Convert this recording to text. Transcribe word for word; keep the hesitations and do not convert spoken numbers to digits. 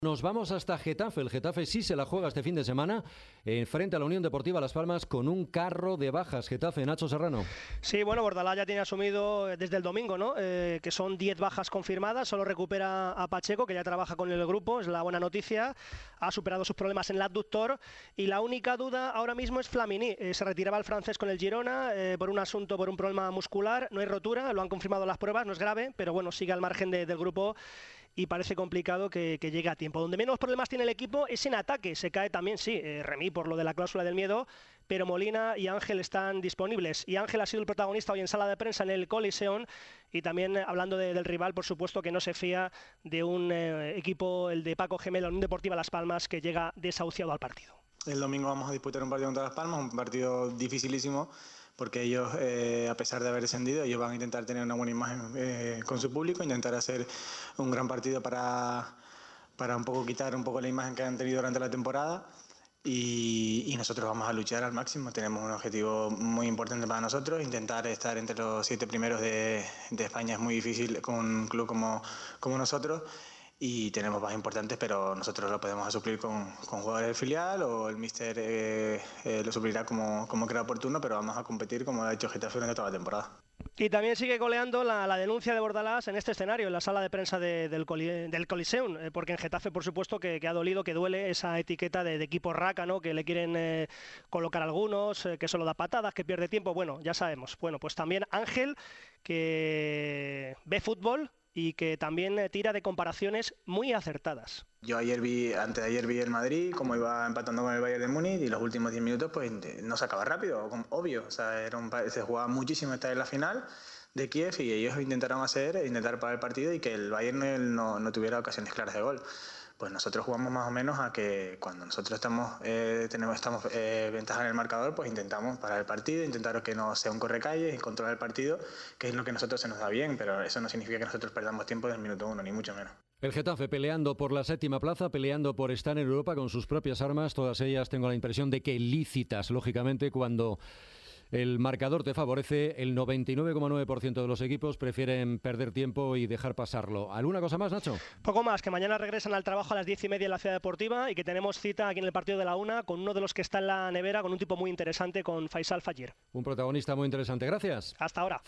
Nos vamos hasta Getafe. El Getafe sí se la juega este fin de semana eh, frente a la Unión Deportiva Las Palmas con un carro de bajas. Getafe, Nacho Serrano. Sí, bueno, Bordalás ya tiene asumido desde el domingo, ¿no? Eh, que son diez bajas confirmadas. Solo recupera a Pacheco, que ya trabaja con el grupo, es la buena noticia. Ha superado sus problemas en el abductor y la única duda ahora mismo es Flamini. Eh, se retiraba el francés con el Girona eh, por un asunto, por un problema muscular. No hay rotura, lo han confirmado las pruebas, no es grave, pero bueno, sigue al margen de, del grupo. Y parece complicado que, que llegue a tiempo. Donde menos problemas tiene el equipo es en ataque. Se cae también, sí, eh, Remy por lo de la cláusula del miedo, pero Molina y Ángel están disponibles. Y Ángel ha sido el protagonista hoy en sala de prensa en el Coliseum. Y también eh, hablando de, del rival, por supuesto que no se fía de un eh, equipo, el de Paco Gemelo, Unión Deportiva Las Palmas, que llega desahuciado al partido. El domingo vamos a disputar un partido contra Las Palmas, un partido dificilísimo, porque ellos, eh, a pesar de haber descendido, ellos van a intentar tener una buena imagen eh, con su público, intentar hacer un gran partido para, para un poco quitar un poco la imagen que han tenido durante la temporada y, y nosotros vamos a luchar al máximo. Tenemos un objetivo muy importante para nosotros, intentar estar entre los siete primeros de, de España es muy difícil con un club como, como nosotros. Y tenemos más importantes, pero nosotros lo podemos suplir con, con jugadores del filial o el míster eh, eh, lo suplirá como, como crea oportuno, pero vamos a competir como lo ha hecho Getafe durante toda la temporada. Y también sigue coleando la, la denuncia de Bordalás en este escenario, en la sala de prensa de, del, Coli, del Coliseum, eh, porque en Getafe, por supuesto, que, que ha dolido, que duele esa etiqueta de, de equipo raca, ¿no? Que le quieren eh, colocar algunos, eh, que solo da patadas, que pierde tiempo. Bueno, ya sabemos. Bueno, pues también Ángel, que ve fútbol y que también tira de comparaciones muy acertadas. Yo ayer vi, antes de ayer vi el Madrid, como iba empatando con el Bayern de Múnich, y los últimos diez minutos pues no se acaba rápido, obvio. O sea, era un, se jugaba muchísimo estar en la final de Kiev y ellos intentaron hacer, intentar parar el partido y que el Bayern no, no tuviera ocasiones claras de gol. Pues nosotros jugamos más o menos a que cuando nosotros estamos eh, tenemos estamos eh, ventaja en el marcador, pues intentamos parar el partido, intentar que no sea un correcalles y controlar el partido, que es lo que a nosotros se nos da bien, pero eso no significa que nosotros perdamos tiempo del minuto uno, ni mucho menos. El Getafe peleando por la séptima plaza, peleando por estar en Europa con sus propias armas, todas ellas tengo la impresión de que lícitas, lógicamente, cuando el marcador te favorece. El noventa y nueve coma nueve por ciento de los equipos prefieren perder tiempo y dejar pasarlo. ¿Alguna cosa más, Nacho? Poco más, que mañana regresan al trabajo a las diez y media en la Ciudad Deportiva y que tenemos cita aquí en el partido de la una con uno de los que está en la nevera, con un tipo muy interesante, con Faisal Fajir. Un protagonista muy interesante. Gracias. Hasta ahora.